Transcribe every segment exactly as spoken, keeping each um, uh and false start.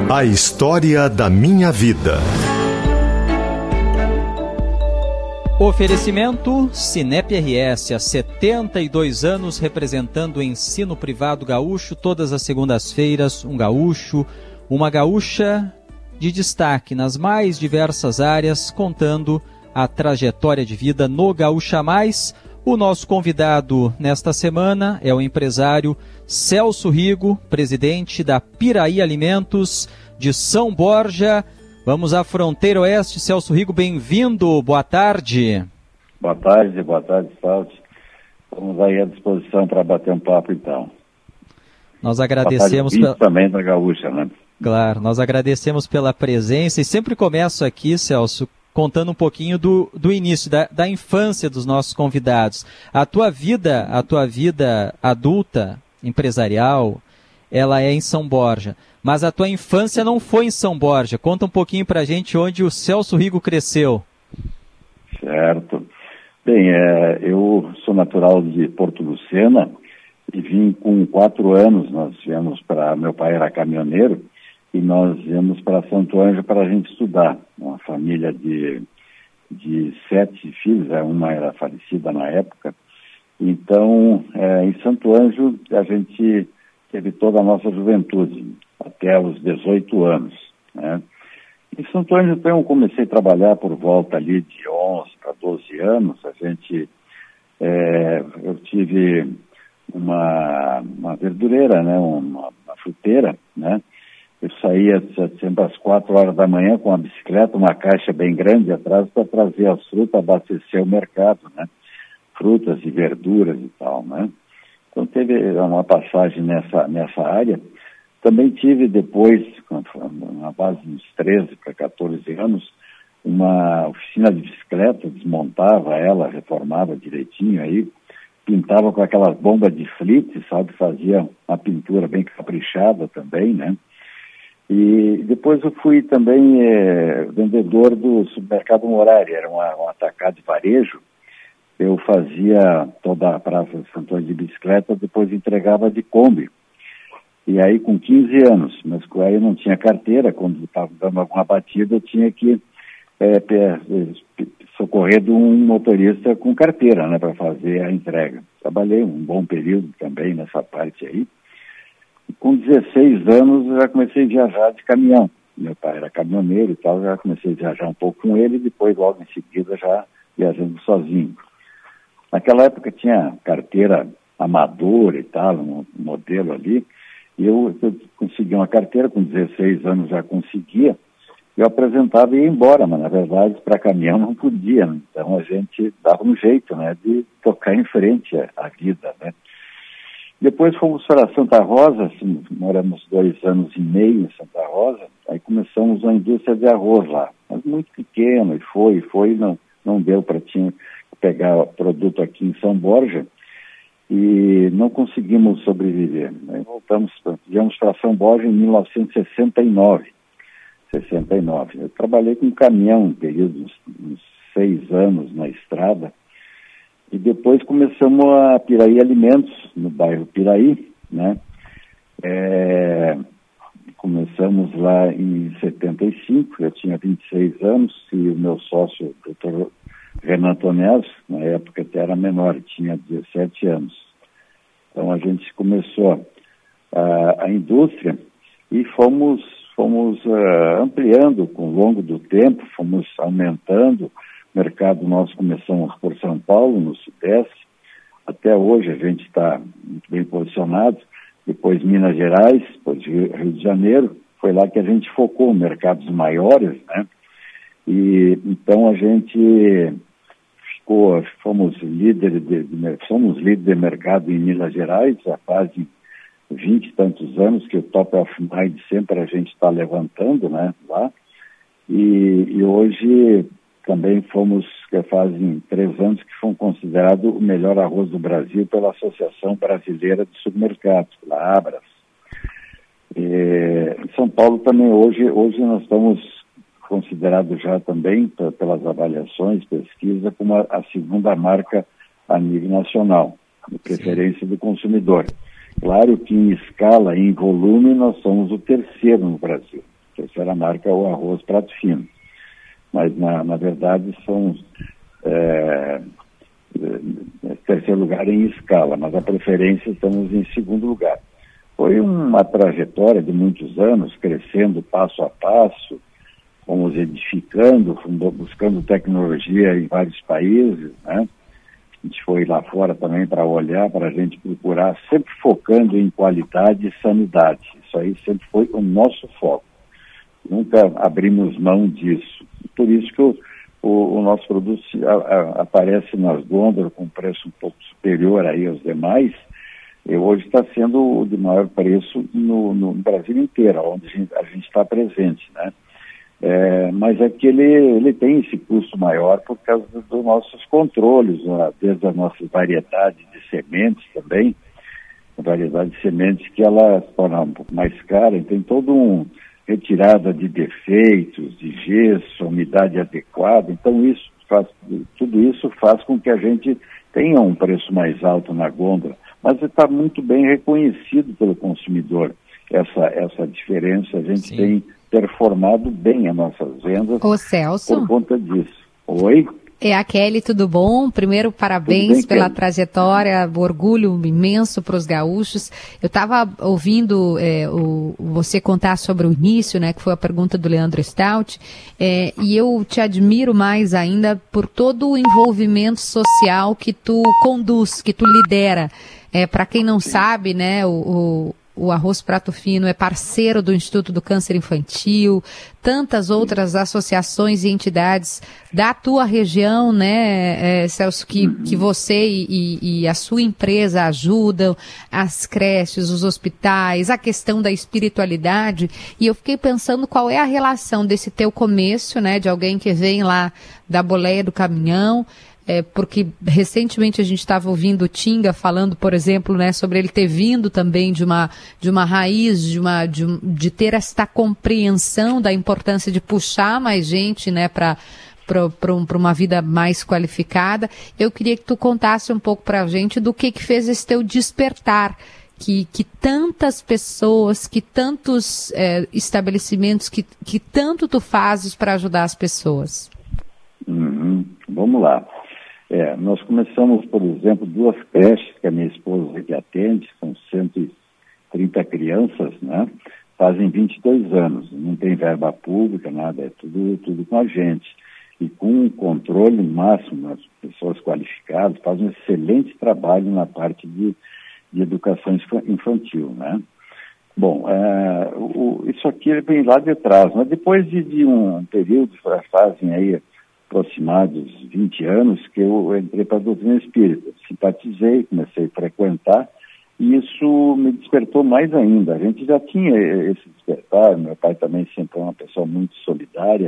A história da minha vida. Oferecimento Cinep R S, há setenta e dois anos representando o ensino privado gaúcho, todas as segundas-feiras, um gaúcho, uma gaúcha de destaque nas mais diversas áreas, contando a trajetória de vida no Gaúcha Mais. O nosso convidado nesta semana é o empresário Celso Rigo, presidente da Piraí Alimentos de São Borja. Vamos à fronteira oeste. Celso Rigo, bem-vindo, boa tarde. Boa tarde, boa tarde, Celso. Estamos aí à disposição para bater um papo, então. Nós agradecemos... Boa tarde, pela... também da Gaúcha, né? Claro, nós agradecemos pela presença e sempre começo aqui, Celso, contando um pouquinho do, do início, da, da infância dos nossos convidados. A tua vida, a tua vida adulta, empresarial, ela é em São Borja. Mas a tua infância não foi em São Borja. Conta um pouquinho pra gente onde o Celso Rigo cresceu. Certo. Bem, é, eu sou natural de Porto Lucena e vim com quatro anos. Nós viemos para... Meu pai era caminhoneiro e nós viemos para Santo Ângelo para a gente estudar. Uma família de, de sete filhos, uma era falecida na época. Então, é, em Santo Ângelo, a gente teve toda a nossa juventude, até os dezoito anos, né? Em Santo Ângelo, então, eu comecei a trabalhar por volta ali de onze para doze anos. A gente, é, eu tive uma, uma verdureira, né? Uma, uma fruteira, né? Eu saía sempre às quatro horas da manhã com uma bicicleta, uma caixa bem grande atrás para trazer as frutas, abastecer o mercado, né? Frutas e verduras e tal, né? Então teve uma passagem nessa, nessa área. Também tive depois, na base de uns treze para quatorze anos, uma oficina de bicicleta, desmontava ela, reformava direitinho aí, pintava com aquelas bombas de flite, sabe, fazia uma pintura bem caprichada também, né? E depois eu fui também é, vendedor do supermercado Morari, era uma, um atacado de varejo. Eu fazia toda a Praça de Santo Ângelo de bicicleta, depois entregava de Kombi. E aí com quinze anos, mas aí eu não tinha carteira, quando estava dando alguma batida eu tinha que é, socorrer de um motorista com carteira, né, para fazer a entrega. Trabalhei um bom período também nessa parte aí. E com dezesseis anos eu já comecei a viajar de caminhão. Meu pai era caminhoneiro e tal, já comecei a viajar um pouco com ele e depois logo em seguida já viajando sozinho. Naquela época tinha carteira amadora e tal, um modelo ali, e eu, eu consegui uma carteira, com dezesseis anos já conseguia, eu apresentava e ia embora, mas na verdade para caminhão não podia, né? Então a gente dava um jeito, né, de tocar em frente a, a vida, né. Depois fomos para Santa Rosa, assim, moramos dois anos e meio em Santa Rosa, aí começamos a indústria de arroz lá, mas muito pequeno, e foi, foi, não, não deu para tinha pegar produto aqui em São Borja, e não conseguimos sobreviver. Aí voltamos, viemos para São Borja em mil novecentos e sessenta e nove. sessenta e nove. Eu trabalhei com caminhão um período, uns, uns seis anos na estrada, e depois começamos a Piraí Alimentos, no bairro Piraí, né? É, começamos lá em setenta e cinco, eu tinha vinte e seis anos, e o meu sócio, doutor Renan Tonés, na época até era menor, tinha dezessete anos. Então a gente começou a, a indústria e fomos, fomos uh, ampliando com o longo do tempo, fomos aumentando. O mercado nosso começamos por São Paulo, no Sudeste. Até hoje a gente está muito bem posicionado. Depois Minas Gerais, depois Rio de Janeiro. Foi lá que a gente focou mercados maiores, né? E então a gente ficou, fomos líderes de, de, somos líderes de mercado em Minas Gerais, já fazem vinte e tantos anos que o Top of Mind sempre a gente está levantando, né, lá. E, e hoje também fomos, que fazem três anos que fomos considerados o melhor arroz do Brasil pela Associação Brasileira de Supermercados, pela Abras. E, em São Paulo também hoje, hoje nós estamos considerados já também, p- pelas avaliações, pesquisa, como a, a segunda marca a nível nacional, de preferência Sim. do consumidor. Claro que em escala, em volume, nós somos o terceiro no Brasil. terceira marca é o arroz prato fino. Mas, na, na verdade, são é, é, terceiro lugar em escala, mas a preferência estamos em segundo lugar. Foi uma trajetória de muitos anos, crescendo passo a passo, fomos edificando, buscando tecnologia em vários países, né? A gente foi lá fora também para olhar, para a gente procurar, sempre focando em qualidade e sanidade. Isso aí sempre foi o nosso foco. Nunca abrimos mão disso. Por isso que o, o, o nosso produto a, a, aparece nas gôndolas com preço um pouco superior aí aos demais. E hoje está sendo o de maior preço no, no Brasil inteiro, onde a gente está presente, né? É, mas é que ele, ele tem esse custo maior por causa dos nossos controles, né? Desde a nossa variedade de sementes também, a variedade de sementes que ela se torna um pouco mais cara, e tem todo um retirada de defeitos, de gesso, umidade adequada, então isso faz, tudo isso faz com que a gente tenha um preço mais alto na gôndola, mas está muito bem reconhecido pelo consumidor, essa, essa diferença, a gente Sim. tem performado bem as nossas vendas. Ô, Celso. Por conta disso. Oi? É a Kelly, tudo bom? Primeiro, parabéns bem, pela Kelly. trajetória, orgulho imenso para os gaúchos. Eu estava ouvindo é, o, você contar sobre o início, né, que foi a pergunta do Leandro Stout, é, e eu te admiro mais ainda por todo o envolvimento social que tu conduz, que tu lidera. É, para quem não Sim. sabe, né, o, o O Arroz Prato Fino é parceiro do Instituto do Câncer Infantil, tantas outras associações e entidades da tua região, né, é, Celso, que, que você e, e a sua empresa ajudam, as creches, os hospitais, a questão da espiritualidade, e eu fiquei pensando qual é a relação desse teu começo, né, de alguém que vem lá da boleia do caminhão. É, porque recentemente a gente estava ouvindo o Tinga falando, por exemplo, né, sobre ele ter vindo também de uma, de uma raiz, de, uma, de, de ter esta compreensão da importância de puxar mais gente, né, para para um, uma vida mais qualificada. Eu queria que tu contasse um pouco para a gente do que, que fez esse teu despertar, que, que tantas pessoas, que tantos é, estabelecimentos, que, que tanto tu fazes para ajudar as pessoas. Uhum. Vamos lá. É, nós começamos, por exemplo, duas creches que a minha esposa que atende, são cento e trinta crianças, né? Fazem vinte e dois anos, não tem verba pública, nada, é tudo, tudo com a gente. E com um controle máximo, as pessoas qualificadas fazem um excelente trabalho na parte de, de educação infantil, né? Bom, é, o, isso aqui vem lá de trás, mas depois de, de um período, fazem aí aproximados vinte anos que eu entrei para a doutrina espírita, simpatizei, comecei a frequentar e isso me despertou mais ainda. A gente já tinha esse despertar, meu pai também sempre é uma pessoa muito solidária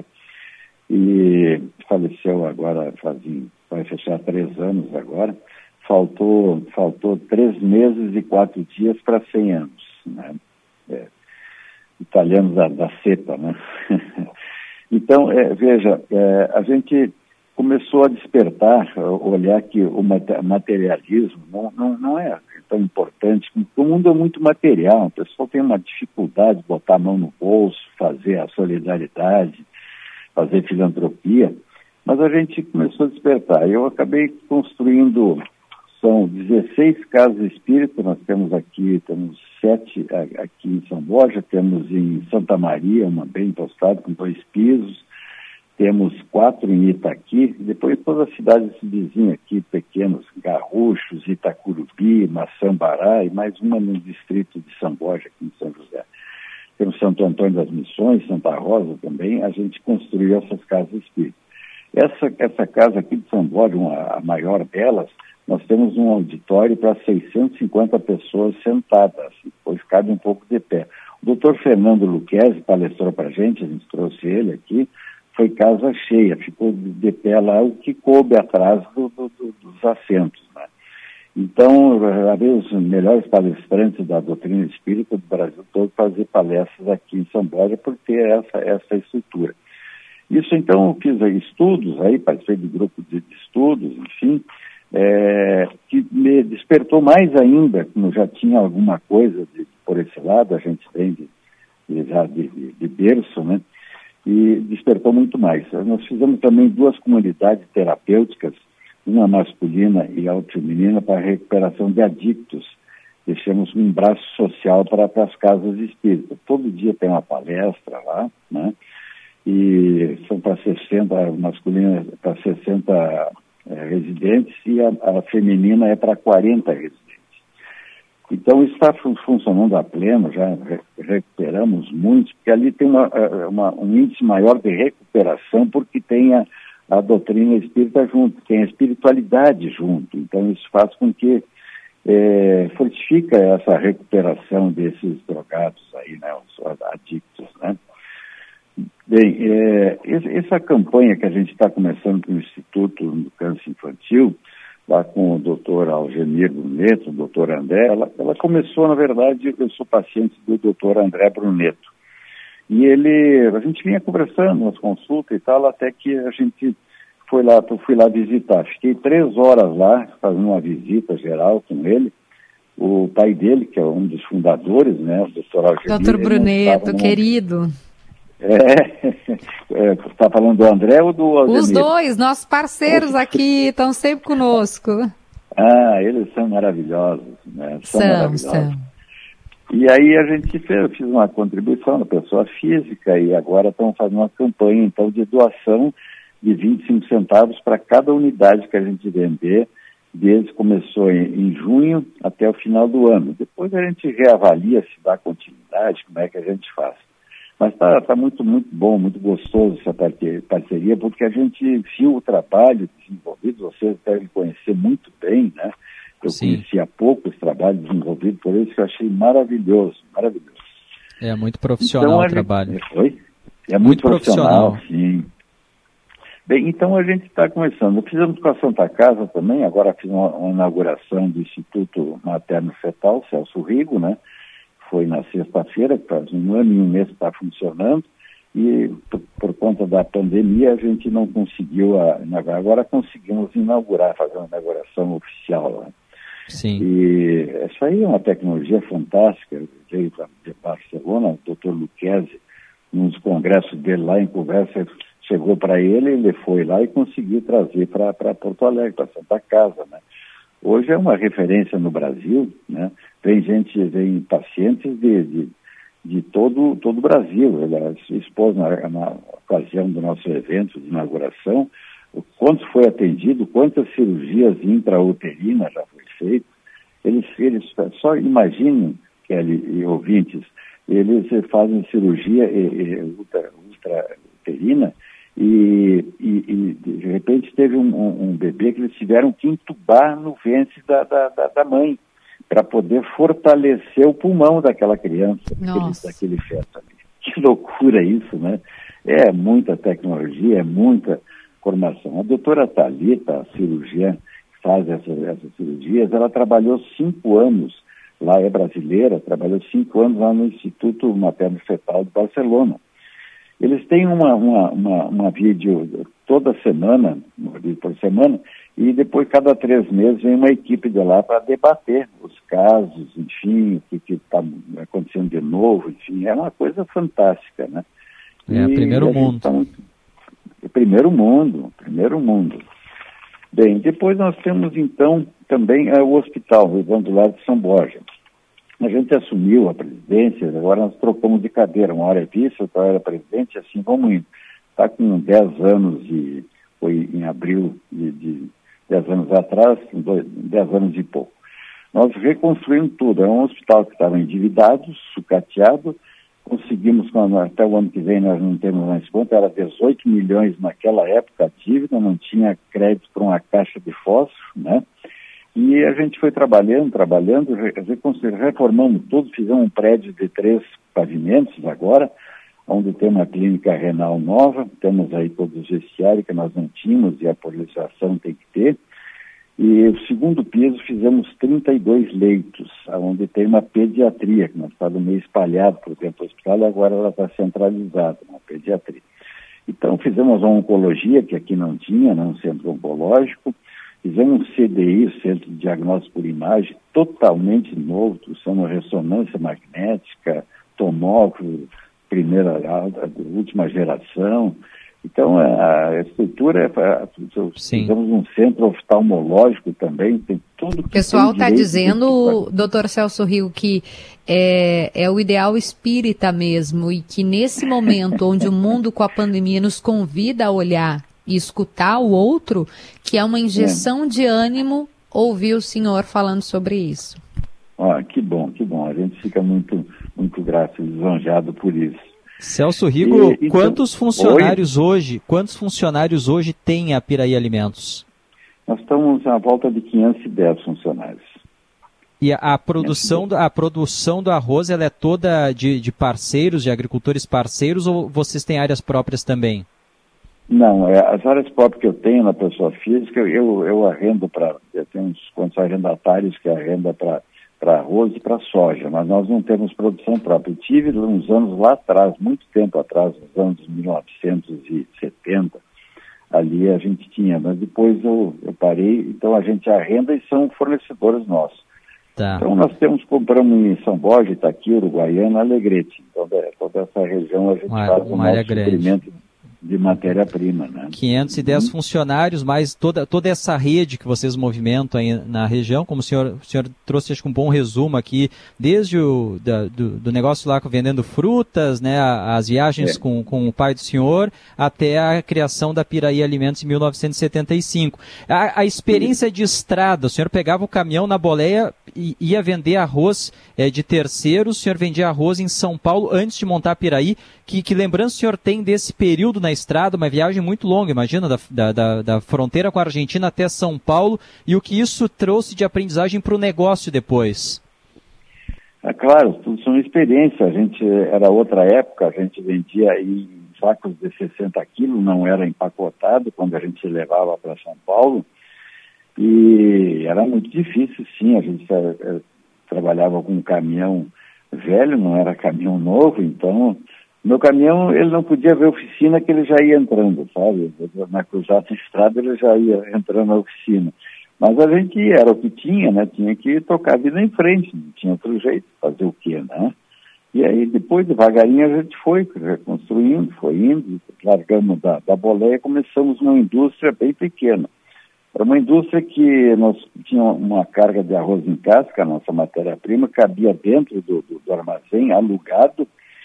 e faleceu agora, fazia, vai fechar três anos agora, faltou, faltou três meses e quatro dias para cem anos, né? É, italianos da, da cepa, né? Então, é, veja, é, a gente começou a despertar, a olhar que o materialismo não, não, não é tão importante, porque o mundo é muito material, a pessoa tem uma dificuldade de botar a mão no bolso, fazer a solidariedade, fazer filantropia, mas a gente começou a despertar. Eu acabei construindo, são dezesseis casas espíritas, nós temos aqui, temos sete aqui em São Borja, temos em Santa Maria, uma bem postada, com dois pisos, temos quatro em Itaqui, depois todas as cidades vizinhas aqui, pequenos, Garruchos, Itacurubi, Maçambará e mais uma no distrito de São Borja, aqui em São José. Temos Santo Antônio das Missões, Santa Rosa também, a gente construiu essas casas espíritas. Essa, essa casa aqui de São Borja, uma, a maior delas, nós temos um auditório para seiscentas e cinquenta pessoas sentadas, depois cabe um pouco de pé. O doutor Fernando Luquezzi palestrou para a gente, a gente trouxe ele aqui, foi casa cheia, ficou de pé lá o que coube atrás do, do, do, dos assentos, né? Então, havia os melhores palestrantes da doutrina espírita do Brasil todo fazer palestras aqui em São Borja por ter essa, essa estrutura. Isso, então, eu fiz aí estudos, aí participei de grupo de, de estudos, enfim, É, que me despertou mais ainda, como já tinha alguma coisa de, por esse lado, a gente vem de, já de, de, de berço, né? E despertou muito mais. Nós fizemos também duas comunidades terapêuticas, uma masculina e a outra feminina, para a recuperação de adictos. Deixamos um braço social para, para as casas espíritas. Todo dia tem uma palestra lá, né? E são para sessenta, masculina para sessenta é, residentes e a, a feminina é para quarenta residentes. Então, isso está fun- funcionando a pleno, já re- recuperamos muito, porque ali tem uma, uma, um índice maior de recuperação, porque tem a, a doutrina espírita junto, tem a espiritualidade junto. Então, isso faz com que é, fortifica essa recuperação desses drogados aí, né, os adictos, né? Bem, é, essa campanha que a gente está começando com o Instituto do Câncer Infantil, lá com o doutor Algemir Bruneto, o doutor André, ela, ela começou, na verdade, eu sou paciente do doutor André Bruneto. E ele, a gente vinha conversando nas consultas e tal, até que a gente foi lá, eu fui lá visitar. Fiquei três horas lá, fazendo uma visita geral com ele. O pai dele, que é um dos fundadores, né, o doutor Algemir. doutor Bruneto, querido. É, está falando do André ou do Algemir? Os dois, nossos parceiros aqui, estão sempre conosco. Ah, eles são maravilhosos, né? São, são maravilhosos. São. E aí a gente fez, eu fiz uma contribuição na pessoa física e agora estamos fazendo uma campanha, então, de doação de vinte e cinco centavos para cada unidade que a gente vender, desde começou em, em junho até o final do ano. Depois a gente reavalia se dá continuidade, como é que a gente faz. Mas está tá muito, muito bom, muito gostoso essa parceria, porque a gente viu o trabalho desenvolvido, vocês devem conhecer muito bem, né? Eu Sim. conheci há pouco esse trabalho desenvolvido por eles, que eu achei maravilhoso, maravilhoso. É muito profissional então, o trabalho. Gente... Oi? É muito, muito profissional, profissional, sim. Bem, então a gente está começando. Fizemos com a Santa Casa também, agora fiz uma, uma inauguração do Instituto Materno Fetal, Celso Rigo, né? Foi na sexta-feira, que faz um ano e um mês que está funcionando, e por, por conta da pandemia a gente não conseguiu, a, agora conseguimos inaugurar, fazer uma inauguração oficial lá. Sim. E essa aí é uma tecnologia fantástica, veio de Barcelona, o doutor Lucchesi, nos congressos dele lá em conversa, chegou para ele, ele foi lá e conseguiu trazer para Porto Alegre, para Santa Casa, né? Hoje é uma referência no Brasil, né? Vem gente, vem pacientes de, de, de todo, todo o Brasil. Ela se expôs na, na ocasião do nosso evento de inauguração, o quanto foi atendido, quantas cirurgias intrauterinas já foi feito. Eles, eles só imaginem, Kelly e ouvintes, eles fazem cirurgia e, e, ultra, ultrauterina e, e, e de repente teve um, um, um bebê que eles tiveram que entubar no ventre da, da, da, da mãe, para poder fortalecer o pulmão daquela criança, daquele, daquele feto ali. Que loucura isso, né? É muita tecnologia, é muita formação. A doutora Thalita, a cirurgiã que faz essas, essas cirurgias, ela trabalhou cinco anos, lá é brasileira, trabalhou cinco anos lá no Instituto Materno Fetal de Barcelona. Eles têm uma, uma, uma, uma vídeo toda semana, uma vídeo por semana, e depois, cada três meses, vem uma equipe de lá para debater os casos, enfim, o que está acontecendo de novo, enfim, é uma coisa fantástica, né? É, e primeiro mundo. Tá muito... Primeiro mundo, primeiro mundo. Bem, depois nós temos, então, também é, o hospital, o Evandro Lar de São Borja. A gente assumiu a presidência, agora nós trocamos de cadeira, uma hora é vice, outra hora é presidente, assim vamos indo. Está com dez anos, e foi em abril de... de dez anos atrás, dois, dez anos e pouco. Nós reconstruímos tudo. É um hospital que estava endividado, sucateado. Conseguimos, até o ano que vem nós não temos mais conta, era dezoito milhões naquela época a dívida, não tinha crédito para uma caixa de fósforo, né? E a gente foi trabalhando, trabalhando, reformamos tudo, fizemos um prédio de três pavimentos agora, onde tem uma clínica renal nova, temos aí todos os vestiários que nós não tínhamos e a polarização tem que ter. E o segundo piso fizemos trinta e dois leitos, onde tem uma pediatria, que nós estávamos meio espalhado por dentro do hospital e agora ela está centralizada, uma pediatria. Então fizemos uma oncologia, que aqui não tinha, né, um centro oncológico, fizemos um C D I, Centro de Diagnóstico por Imagem, totalmente novo, usando ressonância magnética, automóvel, primeira, a, a última geração. Então, a estrutura é, fizemos um centro oftalmológico também, tem tudo que o pessoal está dizendo, de... doutor Celso Rio, que é, é o ideal espírita mesmo, e que nesse momento onde o mundo com a pandemia nos convida a olhar e escutar o outro, que é uma injeção é. de ânimo ouvir o senhor falando sobre isso. Ah, que bom, que bom. A gente fica muito, muito grato e lisonjeado por isso. Celso Rigo, e, então, quantos funcionários oi? hoje, quantos funcionários hoje tem a Piraí Alimentos? Nós estamos à volta de quinhentos e dez funcionários. E a, a produção, a produção do arroz, ela é toda de, de parceiros, de agricultores parceiros, ou vocês têm áreas próprias também? Não, é, as áreas próprias que eu tenho na pessoa física, eu, eu arrendo para, eu tenho uns quantos arrendatários que arrenda para para arroz e para soja, mas nós não temos produção própria. Eu tive uns anos lá atrás, muito tempo atrás, nos anos mil novecentos e setenta, ali a gente tinha, mas depois eu, eu parei, então a gente arrenda e são fornecedores nossos. Tá. Então nós temos, compramos em São Borja, Itaqui, Uruguaiana, Alegrete. Então toda essa região a gente uma, faz o nosso suprimento de matéria-prima, né? quinhentos e dez uhum. funcionários, mais toda, toda essa rede que vocês movimentam aí na região, como o senhor, o senhor trouxe acho que um bom resumo aqui, desde o da, do, do negócio lá vendendo frutas, né, as viagens é. com, com o pai do senhor, até a criação da Piraí Alimentos em mil novecentos e setenta e cinco. A, a experiência de estrada, o senhor pegava o caminhão na boleia e ia vender arroz é, de terceiros, o senhor vendia arroz em São Paulo antes de montar a Piraí. Que, que lembrança o senhor tem desse período na estrada, uma viagem muito longa, imagina, da, da, da fronteira com a Argentina até São Paulo, e o que isso trouxe de aprendizagem para o negócio depois? É claro, tudo são experiências. A gente, era outra época, a gente vendia aí em sacos de sessenta quilos, não era empacotado quando a gente levava para São Paulo, e era muito difícil, sim. A gente é, trabalhava com um caminhão velho, não era caminhão novo, então... Meu caminhão, ele não podia ver a oficina que ele já ia entrando, sabe? Na cruzada de estrada ele já ia entrando na oficina. Mas a gente era o que tinha, né? Tinha que tocar a vida em frente, não tinha outro jeito, fazer o quê, né? E aí depois, devagarinho, a gente foi reconstruindo, foi indo, largamos da, da boleia e começamos uma indústria bem pequena. Era uma indústria que nós tínhamos uma carga de arroz em casca, a nossa matéria-prima cabia dentro do, do, do armazém, alugado.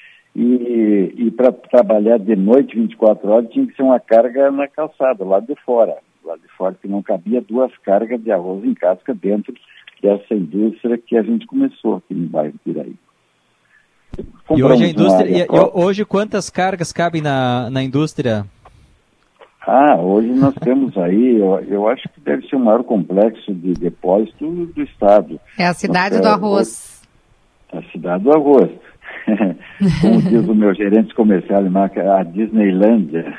E, e para trabalhar de noite, vinte e quatro horas, tinha que ser uma carga na calçada, lá de fora. Lá de fora, que não cabia duas cargas de arroz em casca dentro dessa indústria que a gente começou aqui no bairro Piraí. E hoje a indústria, e, hoje quantas cargas cabem na, na indústria? Ah, hoje nós temos aí, eu, eu acho que deve ser o maior complexo de depósito do estado. É a cidade nós, do arroz. A cidade do arroz. Como diz o meu gerente comercial, a Disneylândia.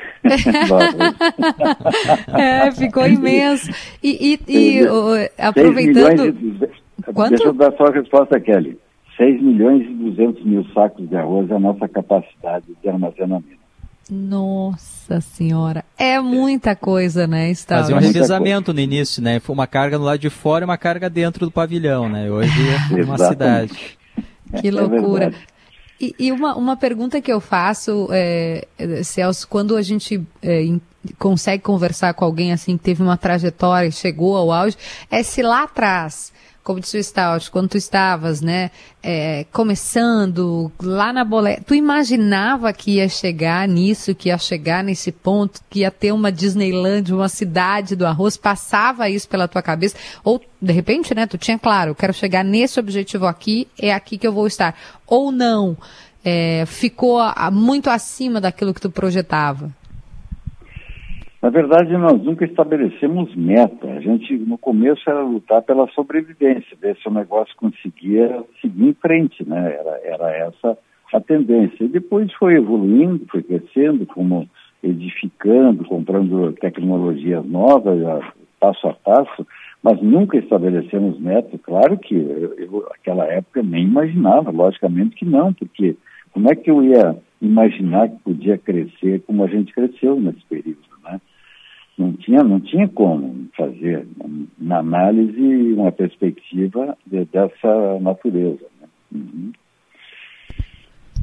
É, ficou imenso. E, e, e o, aproveitando... De, Quanto? Deixa eu dar só a resposta, Kelly. seis milhões e duzentos mil sacos de arroz é a nossa capacidade de armazenamento. Nossa senhora, é muita coisa, né, Stal? Fazia um revezamento no início, né? Foi uma carga no lado de fora e uma carga dentro do pavilhão, né? Hoje é uma cidade. Que loucura. É E, e uma, uma pergunta que eu faço, é, Celso, quando a gente é, in, consegue conversar com alguém assim que teve uma trajetória e chegou ao auge, é se lá atrás, como disse o Stout, quando tu estavas, né, é, começando lá na boleia, tu imaginava que ia chegar nisso, que ia chegar nesse ponto, que ia ter uma Disneyland, uma cidade do arroz, passava isso pela tua cabeça? Ou, de repente, né, tu tinha claro, eu quero chegar nesse objetivo aqui, é aqui que eu vou estar. Ou não, é, ficou a, muito acima daquilo que tu projetava? Na verdade, nós nunca estabelecemos meta. A gente, no começo, era lutar pela sobrevivência, ver se o negócio conseguia seguir em frente, né? Era, era essa a tendência. E depois foi evoluindo, foi crescendo, como edificando, comprando tecnologias novas, passo a passo, mas nunca estabelecemos meta. Claro que eu, eu, naquela época, nem imaginava, logicamente que não, porque como é que eu ia imaginar que podia crescer como a gente cresceu nesse período, né? Não tinha, não tinha como fazer, na análise, uma perspectiva de, dessa natureza, né? Uhum.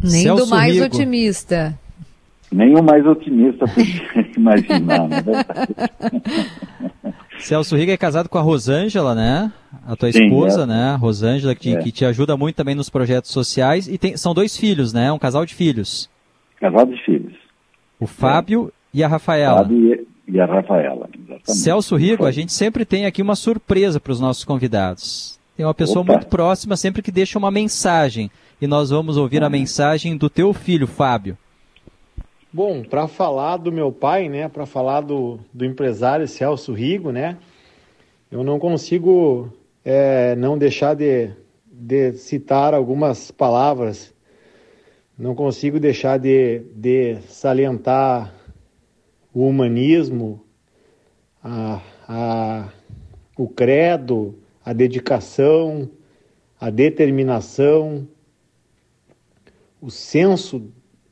Nem Celso do mais Rigo. otimista. Nem o mais otimista podia imaginar, não é verdade? Celso Rigo é casado com a Rosângela, né? A tua Sim, esposa, é. né? A Rosângela, que, É. que te ajuda muito também nos projetos sociais. E tem, são dois filhos, né? Um casal de filhos. Casal de filhos. O Fábio é. e a Rafaela. Fábio e a Rafaela, exatamente. Celso Rigo, a gente sempre tem aqui uma surpresa para os nossos convidados. Tem uma pessoa Opa. muito próxima sempre que deixa uma mensagem. E nós vamos ouvir ah. a mensagem do teu filho, Fábio. Bom, para falar do meu pai, né, para falar do, do empresário Celso Rigo, né, eu não consigo é, não deixar de, de citar algumas palavras, não consigo deixar de, de salientar o humanismo, a, a, o credo, a dedicação, a determinação, o senso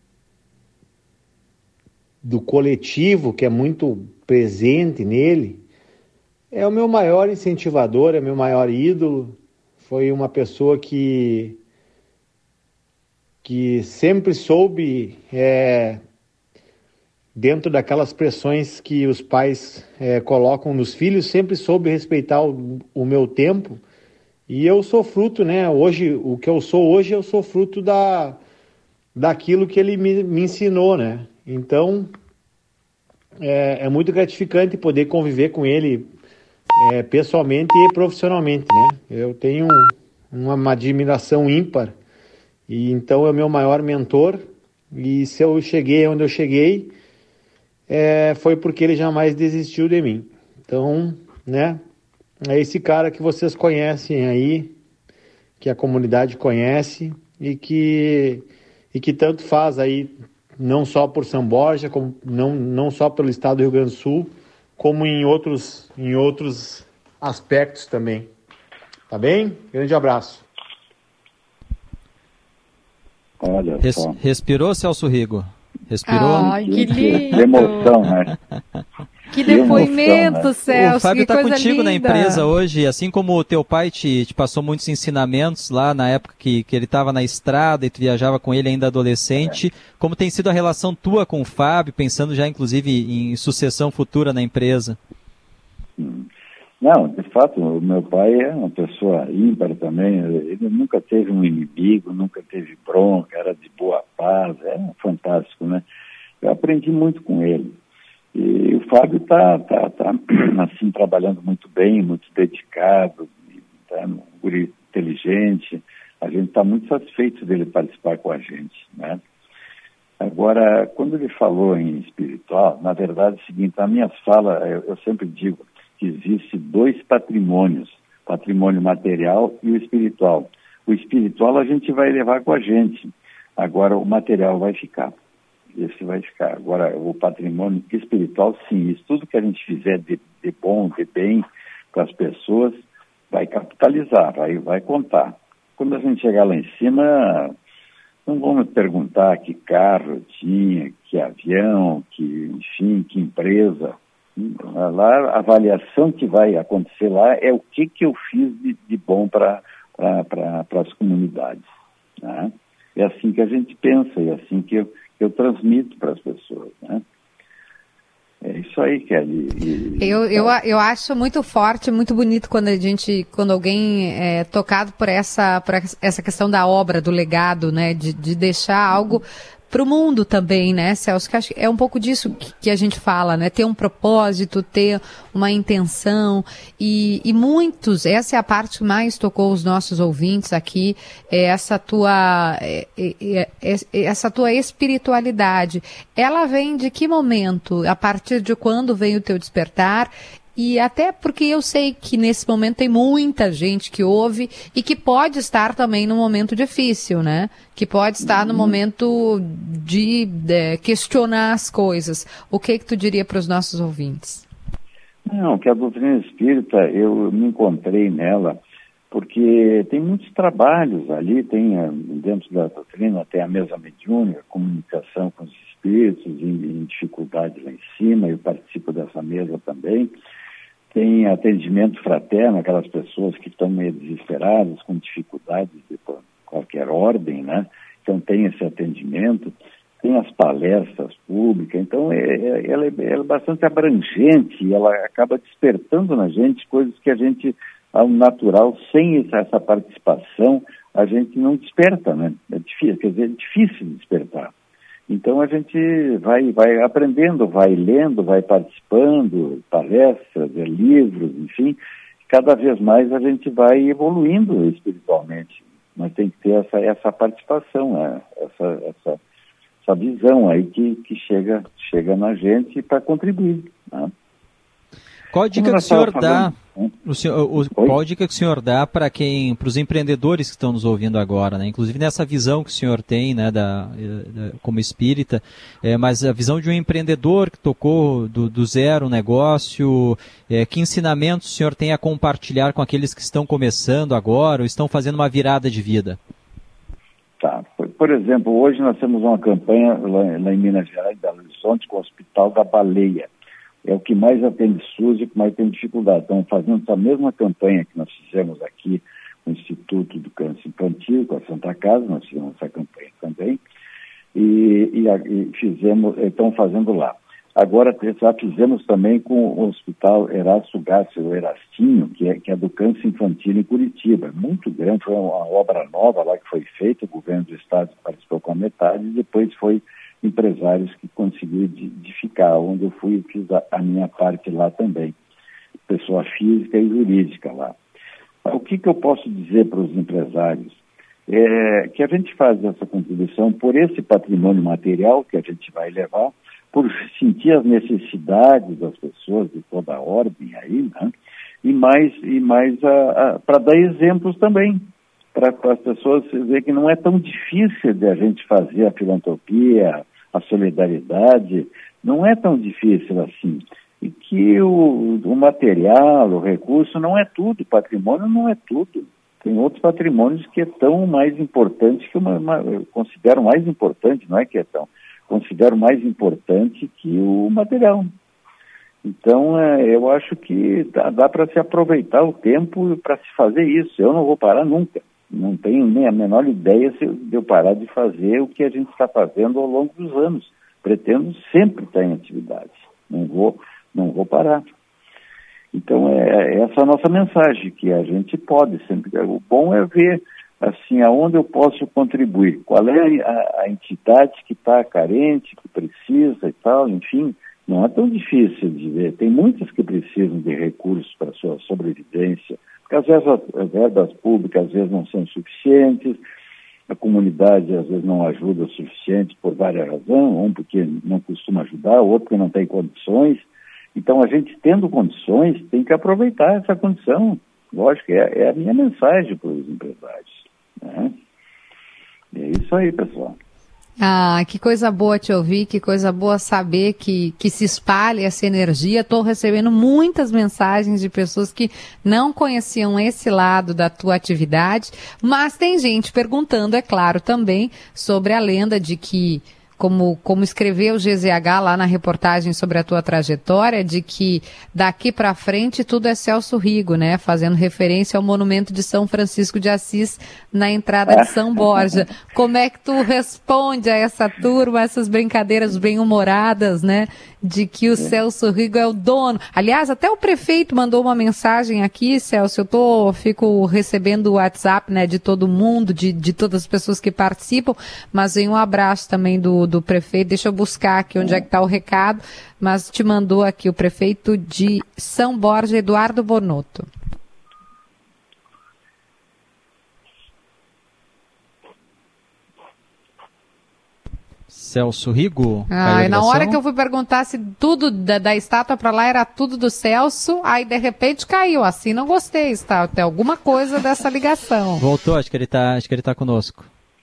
do coletivo, que é muito presente nele. É o meu maior incentivador, é o meu maior ídolo. Foi uma pessoa que, que sempre soube, é, dentro daquelas pressões que os pais é, colocam nos filhos, sempre soube respeitar o, o meu tempo. E eu sou fruto, né? Hoje, o que eu sou hoje, eu sou fruto da, daquilo que ele me, me ensinou, né? Então, é, é muito gratificante poder conviver com ele é, pessoalmente e profissionalmente, né? Eu tenho uma, uma admiração ímpar, e então é o meu maior mentor, e se eu cheguei onde eu cheguei, é, foi porque ele jamais desistiu de mim. Então, né? É esse cara que vocês conhecem aí, que a comunidade conhece, e que, e que tanto faz aí, não só por São Borja, como não, não só pelo estado do Rio Grande do Sul, como em outros, em outros aspectos também. Tá bem? Grande abraço. Olha Res, só. respirou, Celso Rigo? Respirou? Ai, que lindo! Que emoção, né? Que Que depoimento, emoção, né? Celso, O Fábio que está coisa contigo linda. na empresa hoje, assim como o teu pai te, te passou muitos ensinamentos lá na época que, que ele estava na estrada e tu viajava com ele ainda adolescente. É. Como tem sido a relação tua com o Fábio, pensando já inclusive em sucessão futura na empresa? Não, de fato, o meu pai é uma pessoa ímpar também. Ele nunca teve um inimigo, nunca teve bronca, era de boa paz, é fantástico, né? Eu aprendi muito com ele. E o Fábio está, tá, tá, assim, trabalhando muito bem, muito dedicado, tá, um guri inteligente. A gente está muito satisfeito dele participar com a gente, né? Agora, quando ele falou em espiritual, na verdade é o seguinte, na minha fala, eu, eu sempre digo que existe dois patrimônios, patrimônio material e o espiritual. O espiritual a gente vai levar com a gente, agora o material vai ficar. Esse vai ficar. Agora, o patrimônio espiritual, sim, isso tudo que a gente fizer de, de bom, de bem para as pessoas, vai capitalizar, vai, vai contar. Quando a gente chegar lá em cima, não vamos perguntar que carro tinha, que avião, que, enfim, que empresa. Lá, a avaliação que vai acontecer lá é o que, que eu fiz de, de bom para pra, as comunidades, né? É assim que a gente pensa, é assim que eu eu transmito para as pessoas, né? É isso aí, Kelly. E, eu, eu, eu acho muito forte, muito bonito quando a gente, quando alguém é tocado por essa, por essa questão da obra, do legado, né? De, de deixar algo para o mundo também, né, Celso? Que acho que é um pouco disso que, que a gente fala, né? Ter um propósito, ter uma intenção e, e muitos, essa é a parte que mais tocou os nossos ouvintes aqui, é essa tua, é, é, é, essa tua espiritualidade. Ela vem de que momento? A partir de quando vem o teu despertar? E até porque eu sei que nesse momento tem muita gente que ouve e que pode estar também num momento difícil, né? Que pode estar no momento de, de questionar as coisas. O que que tu diria para os nossos ouvintes? Não, que a doutrina espírita, eu me encontrei nela, porque tem muitos trabalhos ali, tem dentro da doutrina, tem a mesa mediúnica, comunicação com os espíritos, em, em dificuldade lá em cima, eu participo dessa mesa também. Tem atendimento fraterno, aquelas pessoas que estão meio desesperadas, com dificuldades de qualquer ordem, né? então tem esse atendimento, tem as palestras públicas, então é, é, ela, é, ela é bastante abrangente, ela acaba despertando na gente coisas que a gente, ao natural, sem essa participação, a gente não desperta, né? É difícil, quer dizer, é difícil despertar. Então a gente vai, vai aprendendo, vai lendo, vai participando, palestras, livros, enfim, cada vez mais a gente vai evoluindo espiritualmente, mas tem que ter essa, essa participação, né? essa, essa, essa visão aí que, que chega, chega na gente para contribuir, né? Qual a dica que o senhor dá? O senhor, o, qual a dica que o senhor dá para quem, para os empreendedores que estão nos ouvindo agora, né? Inclusive nessa visão que o senhor tem, né, da, da como espírita, é, mas a visão de um empreendedor que tocou do, do zero o negócio, é, que ensinamentos o senhor tem a compartilhar com aqueles que estão começando agora ou estão fazendo uma virada de vida? Tá. Por, por exemplo, hoje nós temos uma campanha lá, lá em Minas Gerais, Belo Horizonte, com o Hospital da Baleia. É o que mais atende SUS e que mais tem dificuldade. Estamos fazendo essa mesma campanha que nós fizemos aqui no Instituto do Câncer Infantil, com a Santa Casa, nós fizemos essa campanha também, e, e, e fizemos, estão fazendo lá. Agora, já fizemos também com o Hospital Erasto Gácio, o Erastinho, que é, que é do Câncer Infantil em Curitiba. Muito grande, foi uma obra nova lá que foi feita, o governo do estado participou com a metade, e depois foi empresários que conseguiram edificar, onde eu fui e fiz a, a minha parte lá também, pessoa física e jurídica lá. O que, que eu posso dizer para os empresários? É que a gente faz essa contribuição por esse patrimônio material que a gente vai levar, por sentir as necessidades das pessoas de toda a ordem aí, né? E mais, e mais para dar exemplos também, para as pessoas verem que não é tão difícil de a gente fazer a filantropia, a solidariedade, não é tão difícil assim. E que o, o material, o recurso não é tudo, patrimônio não é tudo. Tem outros patrimônios que é tão mais importante que uma, uma eu considero mais importante, não é que é tão, considero mais importante que o material. Então, é, eu acho que dá, dá para se aproveitar o tempo para se fazer isso. Eu não vou parar nunca. Não tenho nem a menor ideia de eu parar de fazer o que a gente está fazendo ao longo dos anos. Pretendo sempre estar em atividade. Não vou, não vou parar. Então, é, é essa a nossa mensagem, que a gente pode sempre. O bom é ver, assim, aonde eu posso contribuir. Qual é a, a entidade que está carente, que precisa e tal, enfim. Não é tão difícil de ver. Tem muitas que precisam de recursos para a sua sobrevivência, porque às vezes as verbas públicas às vezes não são suficientes, a comunidade às vezes não ajuda o suficiente por várias razões, um porque não costuma ajudar, outro porque não tem condições. Então a gente tendo condições tem que aproveitar essa condição. Lógico, é, é a minha mensagem para os empresários, né? É isso aí, pessoal. Ah, que coisa boa te ouvir, que coisa boa saber que, que se espalha essa energia. Estou recebendo muitas mensagens de pessoas que não conheciam esse lado da tua atividade, mas tem gente perguntando, é claro, também sobre a lenda de que, como, como escreveu o G Z H lá na reportagem sobre a tua trajetória, de que daqui para frente tudo é Celso Rigo, né? Fazendo referência ao monumento de São Francisco de Assis na entrada de São Borja. Como é que tu responde a essa turma, essas brincadeiras bem-humoradas, né? De que o Celso Rigo é o dono. Aliás, até o prefeito mandou uma mensagem aqui, Celso, eu tô, fico recebendo o WhatsApp, né, de todo mundo, de, de todas as pessoas que participam, mas vem um abraço também do, do prefeito, deixa eu buscar aqui onde é que tá o recado, mas te mandou aqui o prefeito de São Borja, Eduardo Bonotto. Celso Rigo? Ah, e na hora que eu fui perguntar se tudo da, da estátua para lá era tudo do Celso, aí de repente caiu. Assim não gostei, está tem alguma coisa dessa ligação. Voltou, acho que ele tá, acho que ele tá conosco.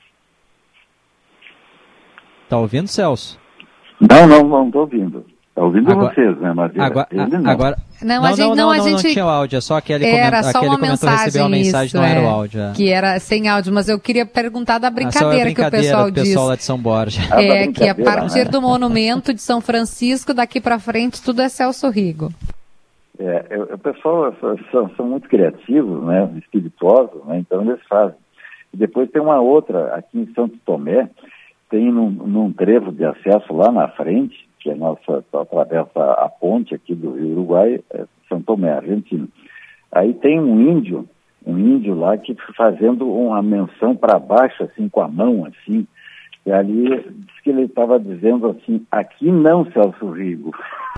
Tá ouvindo, Celso? Não, não, não tô ouvindo. Tá ouvindo agora, vocês, né, Madeira? Agora, não. agora não, não, a gente, não, não, não, a não, gente... não tinha o áudio, é só aquele era comentou, só aquele uma comentou mensagem, recebeu uma mensagem, isso, não era é, o áudio. É. Que era sem áudio, mas eu queria perguntar da brincadeira, ah, brincadeira que o pessoal do pessoal diz. lá de São Borja. Ah, é, que a partir né? do monumento de São Francisco, daqui para frente, tudo é Celso Rigo. É, o pessoal são, são muito criativos, né, espirituosos, né, então eles fazem. Depois tem uma outra, aqui em Santo Tomé, tem num, num trevo de acesso lá na frente, que é nossa, atravessa a ponte aqui do Rio Uruguai, é São Tomé, Argentina. Aí tem um índio, um índio lá que fazendo uma menção para baixo, assim, com a mão, assim, e ali diz que ele estava dizendo assim, aqui não, Celso Rigo.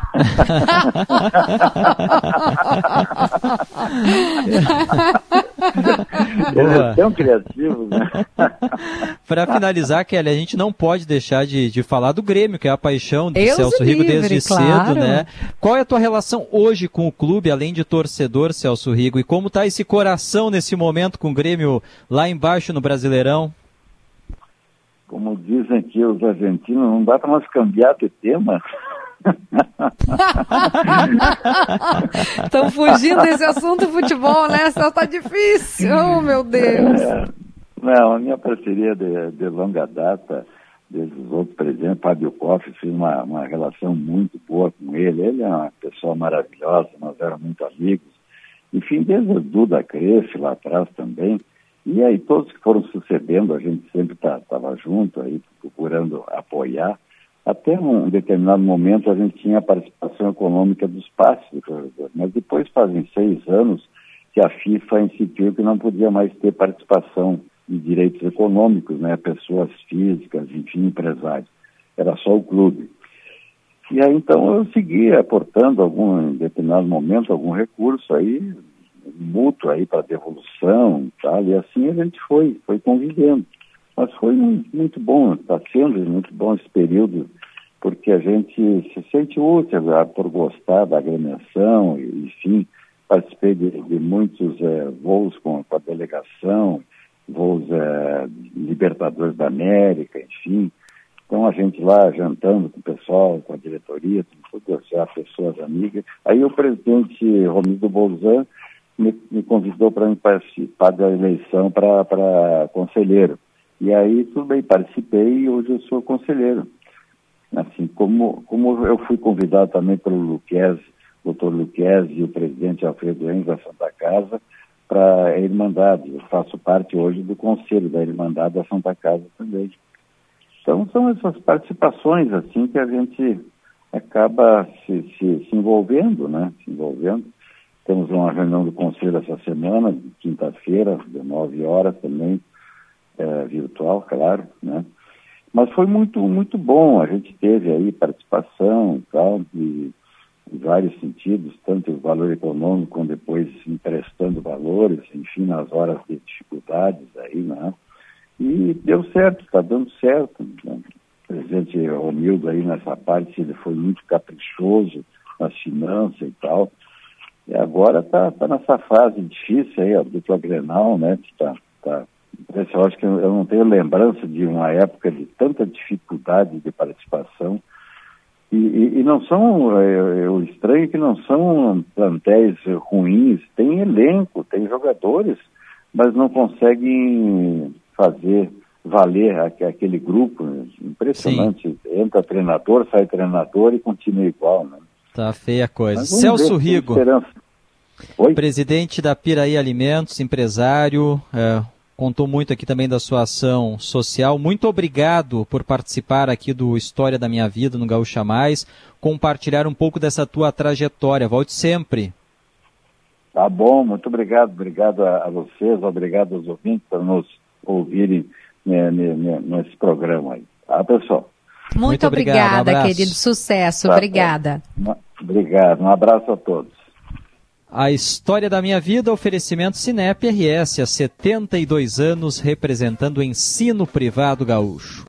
Eles são tão criativos, né? Para finalizar, Kelly, a gente não pode deixar de, de falar do Grêmio, que é a paixão de Deus Celso Rigo livre, desde claro. cedo, né? Qual é a tua relação hoje com o clube, além de torcedor, Celso Rigo? E como está esse coração nesse momento com o Grêmio lá embaixo no Brasileirão? Como dizem aqui os argentinos, não dá para nós cambiar de tema. Estão fugindo desse assunto futebol, né? Só tá difícil. Oh, meu Deus. É, não, a minha parceria de, de longa data, desde os outros presidentes, Fábio Koff, fiz uma, uma relação muito boa com ele. Ele é uma pessoa maravilhosa, nós éramos muito amigos. Enfim, desde o Duda Cresce lá atrás também. E aí todos que foram sucedendo, a gente sempre estava tá, junto aí, procurando apoiar. Até um determinado momento a gente tinha a participação econômica dos passes do corredor, mas depois fazem seis anos que a FIFA instituiu que não podia mais ter participação em direitos econômicos, né, pessoas físicas, enfim, empresários. Era só o clube. E aí então eu segui aportando algum, em determinado momento, algum recurso aí, mútuo aí para devolução e tal, e assim a gente foi, foi convivendo. Mas foi muito, muito bom, está sendo muito bom esse período, porque a gente se sente útil por gostar da agremiação, e, enfim, participei de, de muitos é, voos com, com a delegação, voos é, Libertadores da América, enfim. Então a gente lá jantando com o pessoal, com a diretoria, com todas as pessoas amigas. Aí o presidente Romildo Bolzan me, me convidou para participar da eleição para conselheiro. E aí, tudo bem, participei e hoje eu sou conselheiro. Assim, como, como eu fui convidado também pelo Luquezzi, doutor Luquezzi e o presidente Alfredo Enz da Santa Casa, para a Irmandade. Eu faço parte hoje do conselho da Irmandade da Santa Casa também. Então, são essas participações, assim, que a gente acaba se, se, se envolvendo, né? Se envolvendo. Temos uma reunião do conselho essa semana, quinta-feira, às nove horas também. É, virtual, claro, né? Mas foi muito, muito bom, a gente teve aí participação e tal, e, em vários sentidos, tanto o valor econômico, como depois emprestando valores, enfim, nas horas de dificuldades aí, né? E deu certo, está dando certo, né? O presidente Romildo aí nessa parte, ele foi muito caprichoso nas finanças e tal, e agora está tá nessa fase difícil aí, a dupla Grenal, né? Está tá, eu acho que eu não tenho lembrança de uma época de tanta dificuldade de participação. E, e, e não são, é, o estranho é que não são plantéis ruins, tem elenco, tem jogadores, mas não conseguem fazer valer aquele grupo. Impressionante. Sim. Entra treinador, sai treinador e continua igual, né? Tá feia a coisa. Celso Rigo, Oi? Presidente da Piraí Alimentos, empresário, é, contou muito aqui também da sua ação social. Muito obrigado por participar aqui do História da Minha Vida no Gaúcha Mais, compartilhar um pouco dessa tua trajetória. Volte sempre. Tá bom, muito obrigado. Obrigado a, a vocês, obrigado aos ouvintes por nos ouvirem né, né, nesse programa aí. Tá, pessoal? Muito, muito obrigada, obrigado, um querido. Sucesso. Tá, obrigada. Tá. Obrigado. Um abraço a todos. A História da Minha Vida, oferecimento Cinep R S, há setenta e dois anos representando o ensino privado gaúcho.